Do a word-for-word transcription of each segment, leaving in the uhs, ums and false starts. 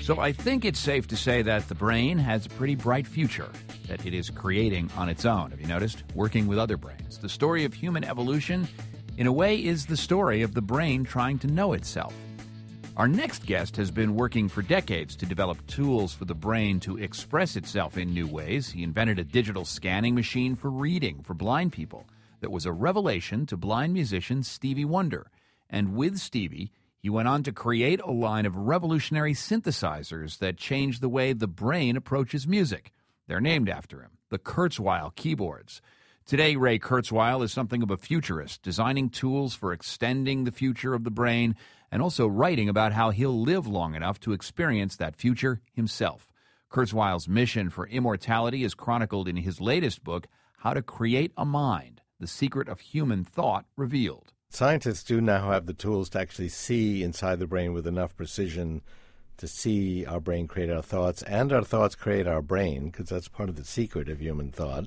So I think it's safe to say that the brain has a pretty bright future that it is creating on its own. Have you noticed? Working with other brains. The story of human evolution, in a way, is the story of the brain trying to know itself. Our next guest has been working for decades to develop tools for the brain to express itself in new ways. He invented a digital scanning machine for reading for blind people that was a revelation to blind musician Stevie Wonder. And with Stevie, he went on to create a line of revolutionary synthesizers that changed the way the brain approaches music. They're named after him, the Kurzweil keyboards. Today, Ray Kurzweil is something of a futurist, designing tools for extending the future of the brain and also writing about how he'll live long enough to experience that future himself. Kurzweil's mission for immortality is chronicled in his latest book, How to Create a Mind, The Secret of Human Thought Revealed. Scientists do now have the tools to actually see inside the brain with enough precision to see our brain create our thoughts and our thoughts create our brain, because that's part of the secret of human thought.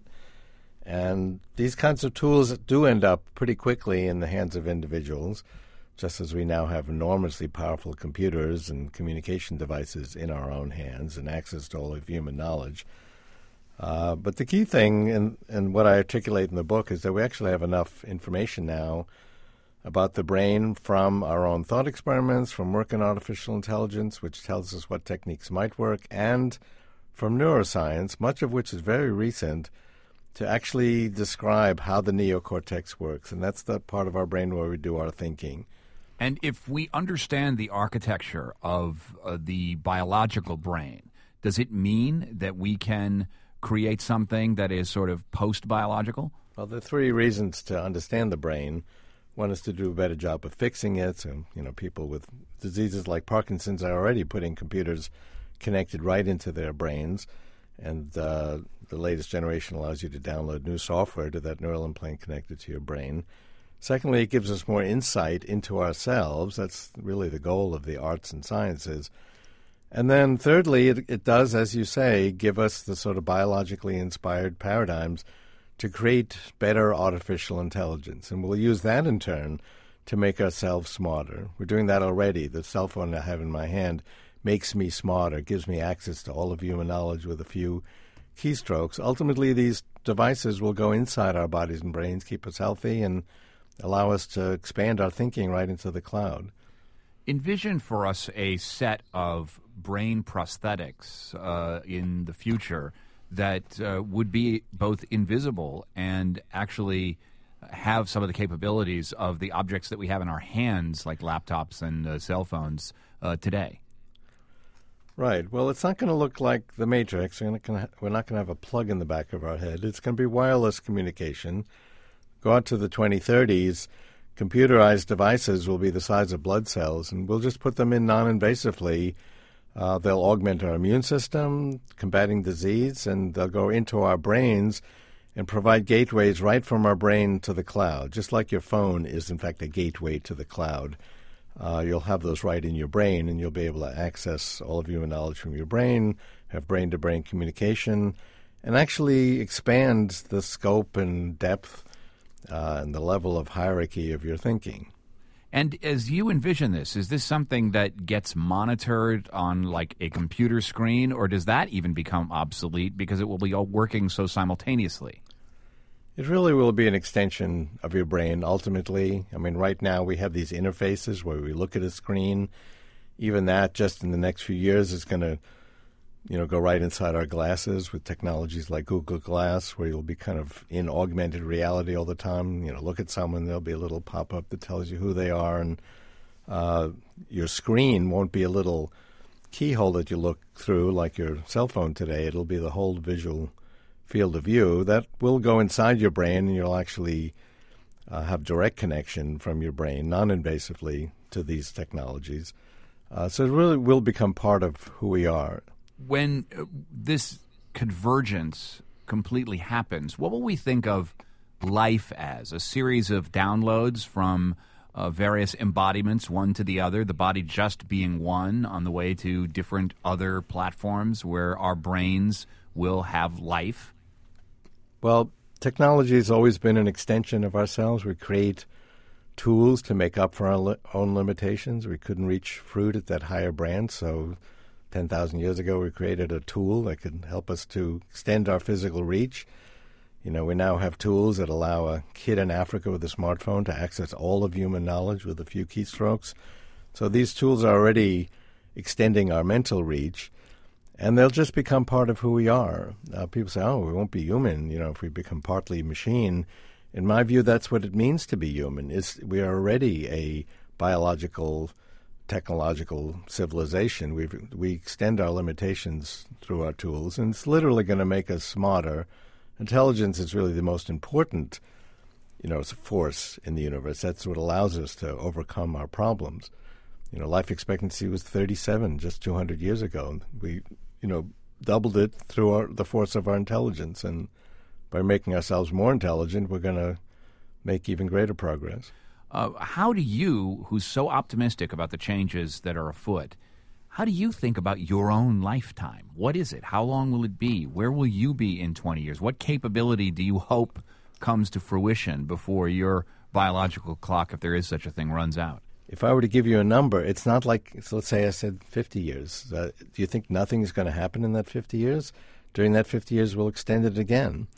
And these kinds of tools do end up pretty quickly in the hands of individuals, just as we now have enormously powerful computers and communication devices in our own hands and access to all of human knowledge. Uh, but the key thing, and, and what I articulate in the book, is that we actually have enough information now about the brain from our own thought experiments, from work in artificial intelligence, which tells us what techniques might work, and from neuroscience, much of which is very recent, to actually describe how the neocortex works. And that's the part of our brain where we do our thinking. And if we understand the architecture of uh, the biological brain, does it mean that we can create something that is sort of post-biological? Well, there are three reasons to understand the brain. One is to do a better job of fixing it. So, you know, people with diseases like Parkinson's are already putting computers connected right into their brains. And uh, the latest generation allows you to download new software to that neural implant connected to your brain. Secondly, it gives us more insight into ourselves. That's really the goal of the arts and sciences. And then thirdly, it, it does, as you say, give us the sort of biologically inspired paradigms to create better artificial intelligence. And we'll use that in turn to make ourselves smarter. We're doing that already. The cell phone I have in my hand makes me smarter, gives me access to all of human knowledge with a few keystrokes. Ultimately, these devices will go inside our bodies and brains, keep us healthy, and allow us to expand our thinking right into the cloud. Envision for us a set of brain prosthetics uh, in the future that uh, would be both invisible and actually have some of the capabilities of the objects that we have in our hands, like laptops and uh, cell phones, uh, today. Right. Well, it's not going to look like the Matrix. We're not going to have a plug in the back of our head. It's going to be wireless communication. Go out to the twenty thirties, computerized devices will be the size of blood cells, and we'll just put them in non-invasively. Uh, they'll augment our immune system, combating disease, and they'll go into our brains and provide gateways right from our brain to the cloud. Just like your phone is, in fact, a gateway to the cloud. Uh, you'll have those right in your brain, and you'll be able to access all of human knowledge from your brain, have brain-to-brain communication, and actually expand the scope and depth uh, and the level of hierarchy of your thinking. And as you envision this, is this something that gets monitored on like a computer screen, or does that even become obsolete because it will be all working so simultaneously? It really will be an extension of your brain, ultimately. I mean, right now we have these interfaces where we look at a screen. Even that, just in the next few years, is going to, you know, go right inside our glasses with technologies like Google Glass, where you'll be kind of in augmented reality all the time. You know, look at someone, there'll be a little pop-up that tells you who they are, and uh, your screen won't be a little keyhole that you look through like your cell phone today. It'll be the whole visual field of view that will go inside your brain, and you'll actually uh, have direct connection from your brain, non-invasively, to these technologies. Uh, so it really will become part of who we are. When uh, this convergence completely happens, what will we think of life as? A series of downloads from uh, various embodiments, one to the other, the body just being one on the way to different other platforms where our brains will have life? Well, technology has always been an extension of ourselves. We create tools to make up for our li- own limitations. We couldn't reach fruit at that higher branch, so ten thousand years ago, we created a tool that could help us to extend our physical reach. You know, we now have tools that allow a kid in Africa with a smartphone to access all of human knowledge with a few keystrokes. So these tools are already extending our mental reach, and they'll just become part of who we are. Uh, people say, oh, we won't be human, you know, if we become partly machine. In my view, that's what it means to be human. It's, we are already a biological, technological civilization. We we extend our limitations through our tools, and it's literally going to make us smarter. Intelligence is really the most important, you know, force in the universe. That's what allows us to overcome our problems. You know, life expectancy was thirty-seven just two hundred years ago. We, you know, doubled it through our, the force of our intelligence. And by making ourselves more intelligent, we're going to make even greater progress. Uh, how do you, who's so optimistic about the changes that are afoot, how do you think about your own lifetime? What is it? How long will it be? Where will you be in twenty years? What capability do you hope comes to fruition before your biological clock, if there is such a thing, runs out? If I were to give you a number, it's not like, so let's say I said fifty years. Uh, do you think nothing is going to happen in that fifty years? During that fifty years, we'll extend it again.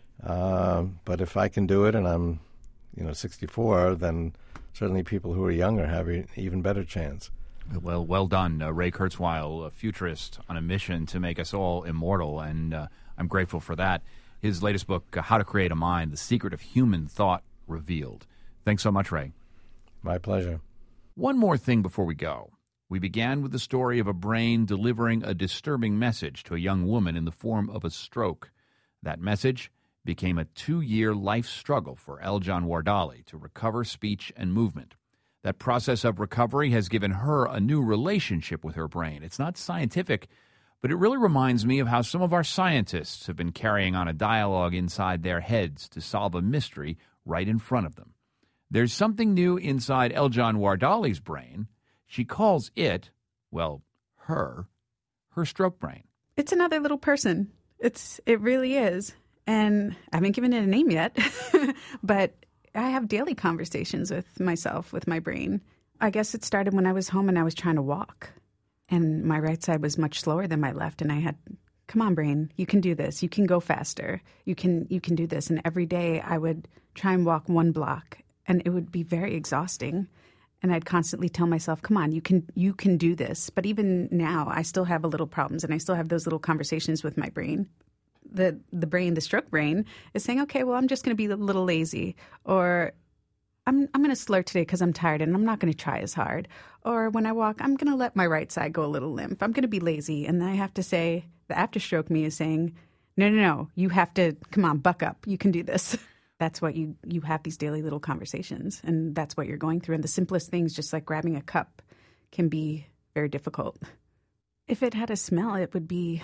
Uh, but if I can do it and I'm, you know, sixty-four, then certainly people who are younger have an even better chance. Well, well done, uh, Ray Kurzweil, a futurist on a mission to make us all immortal, and uh, I'm grateful for that. His latest book, uh, How to Create a Mind, The Secret of Human Thought Revealed. Thanks so much, Ray. My pleasure. One more thing before we go. We began with the story of a brain delivering a disturbing message to a young woman in the form of a stroke. That message became a two-year life struggle for Eljan Wardali to recover speech and movement. That process of recovery has given her a new relationship with her brain. It's not scientific, but it really reminds me of how some of our scientists have been carrying on a dialogue inside their heads to solve a mystery right in front of them. There's something new inside Eljan Wardali's brain. She calls it, well, her, her stroke brain. It's another little person. It's It really is. And I haven't given it a name yet, but I have daily conversations with myself, with my brain. I guess it started when I was home and I was trying to walk. And my right side was much slower than my left. And I had, come on, brain, you can do this. You can go faster. You can you can do this. And every day I would try and walk one block. And it would be very exhausting. And I'd constantly tell myself, come on, you can you can do this. But even now, I still have a little problems. And I still have those little conversations with my brain. The the brain, the stroke brain, is saying, okay, well, I'm just going to be a little lazy, or I'm I'm going to slur today because I'm tired and I'm not going to try as hard. Or when I walk, I'm going to let my right side go a little limp. I'm going to be lazy. And then I have to say, the afterstroke me is saying, no, no, no, you have to, come on, buck up. You can do this. That's what you, you have these daily little conversations, and that's what you're going through. And the simplest things, just like grabbing a cup, can be very difficult. If it had a smell, it would be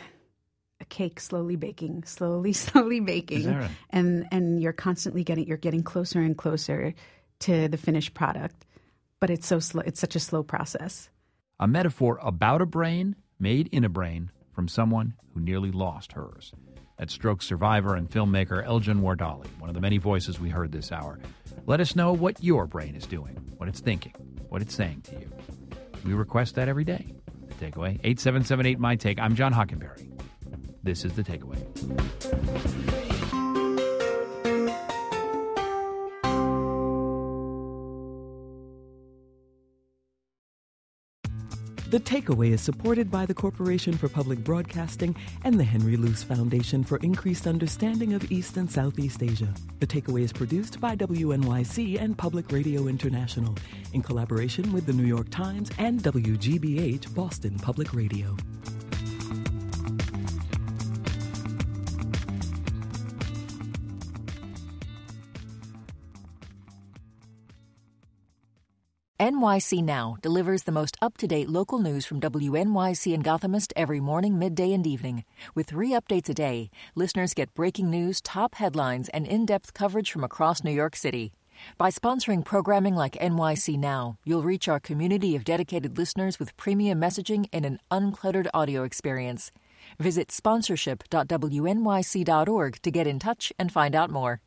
a cake slowly baking, slowly, slowly baking. Is that right? And and you're constantly getting you're getting closer and closer to the finished product. But it's so slow. It's such a slow process. A metaphor about a brain made in a brain from someone who nearly lost hers. That's stroke survivor and filmmaker Eljan Wardali, one of the many voices we heard this hour. Let us know what your brain is doing, what it's thinking, what it's saying to you. We request that every day. The Takeaway, eight seven seven eight, M Y Take. I'm John Hockenberry. This is The Takeaway. The Takeaway is supported by the Corporation for Public Broadcasting and the Henry Luce Foundation for Increased Understanding of East and Southeast Asia. The Takeaway is produced by W N Y C and Public Radio International in collaboration with the New York Times and W G B H Boston Public Radio. N Y C Now delivers the most up-to-date local news from W N Y C and Gothamist every morning, midday, and evening. With three updates a day, listeners get breaking news, top headlines, and in-depth coverage from across New York City. By sponsoring programming like N Y C Now, you'll reach our community of dedicated listeners with premium messaging and an uncluttered audio experience. Visit sponsorship dot W N Y C dot org to get in touch and find out more.